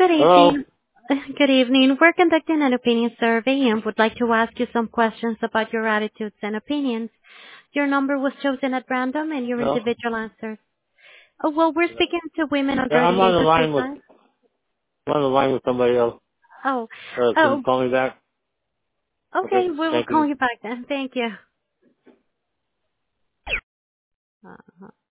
Good Hello? evening. Good evening. We're conducting an opinion survey and would like to ask you some questions about your attitudes and opinions. Your number was chosen at random and your No? individual answers. Oh, well, we're speaking to women Yeah, under the age of 55. I'm on the line with somebody else. Oh, Can you oh, call me back? okay. Okay, We will thank you. call you back then. Thank you.